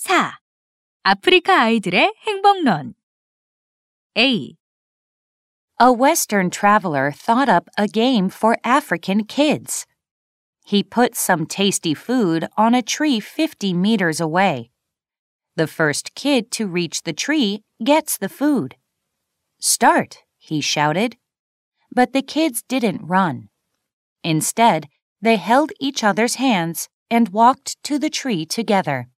4. 아프리카 아이들의 행복론. A. A Western traveler thought up a game for African kids. He put some tasty food on a tree 50 meters away. The first kid to reach the tree gets the food. "Start," he shouted. But the kids didn't run. Instead, they held each other's hands and walked to the tree together.